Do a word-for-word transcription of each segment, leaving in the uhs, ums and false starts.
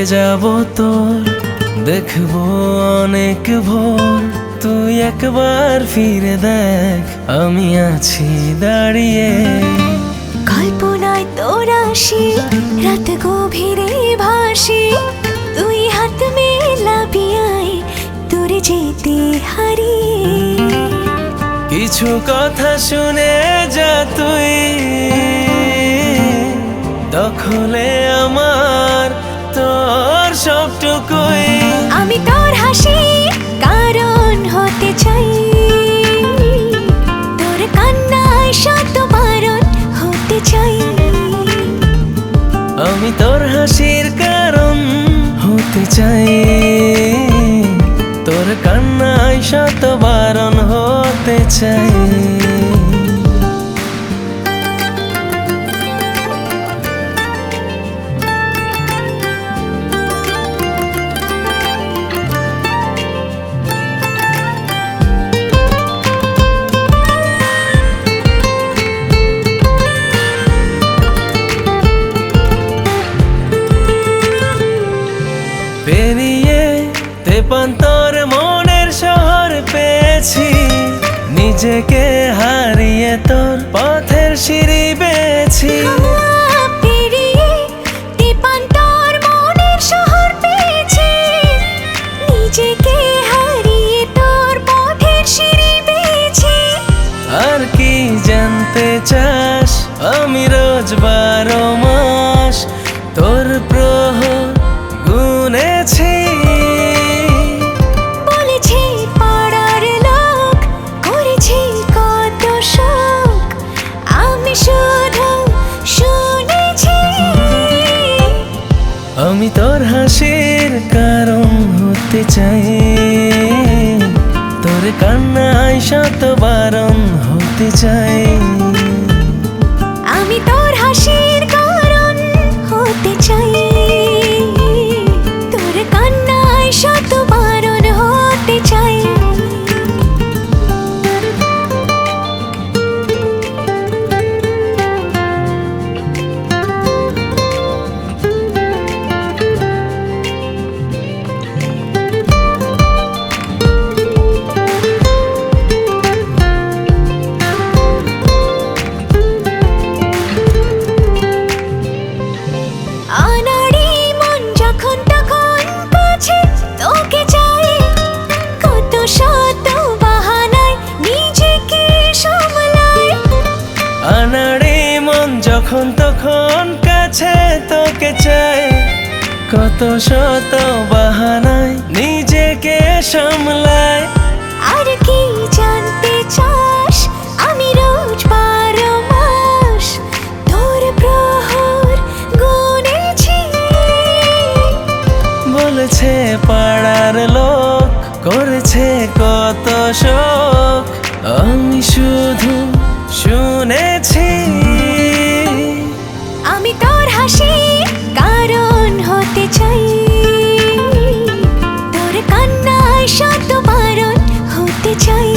যাব তোর, দেখবো অনেক ভোর। তুই একবার ফিরে দেখ, আমি আছি দাঁড়িয়ে। কল্পনায় তোর আসি, রাত গভীরে ভাসি, তুই হাত মেলাবি আয় তোর যেতে হারিয়ে। কিছু কথা শুনে যা তুই, দখলে আমার তোর সবটুকুই। আমি তোর হাসি কারণ হতে চাই, তোর কান্নায় শত বারণ হতে চাই। আমি তোর হাসির কারণ হতে চাই, তোর কান্নায় শত বারণ হতে চাই। পেরিয়ে তেপান্তর মনের শহর পেয়েছি, নিজেকে হারিয়ে তোর পথের সিঁড়ি বেয়েছি। পেরিয়ে তেপান্তর মনের শহর পেয়েছি, নিজেকে হারিয়ে তোর পথের সিঁড়ি বেয়েছি। আর কি জানতে চাস, আমি রোজ বারো মাস তোর প্রহর গুনেছি। বলেছি পাড়ার লোক, করেছি কত শোক, আমি শুধু শুনেছি। আমি তোর হাসির কারণ হতে চাই, তোর কান্নায় শত বারণ হতে চাই। আমি তোর হাসির কারণ হতে চাই, তোর কান্নায় শত বারণ হতে চাই। আনাড়ি মন যখন তখন কাছে তোকে চাই, কত শত বাহানায় নিজেকে সামলাই। আনাড়ি মন যখন তখন কাছে তোকে চাই, কত শত বাহানায় নিজেকে সামলায়। আর কি জানতে চাস, আমি রোজ বারো মাস তোর প্রহর গুনেছি। বলেছে পাড়ার লোক, করেছে কত শোক, আমি শুধু শুনেছি। আমি তোর হাসি কারণ হতে চাই, তোর কান্নায় শত বারণ হতে চাই।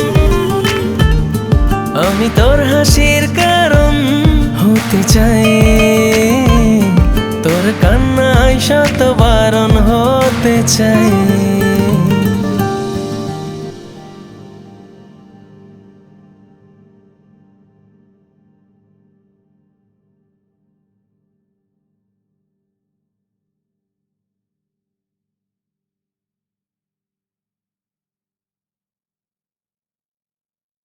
আমি তোর হাসির কারণ হতে চাই, তোর কান্নায় শত বারণ হতে চাই।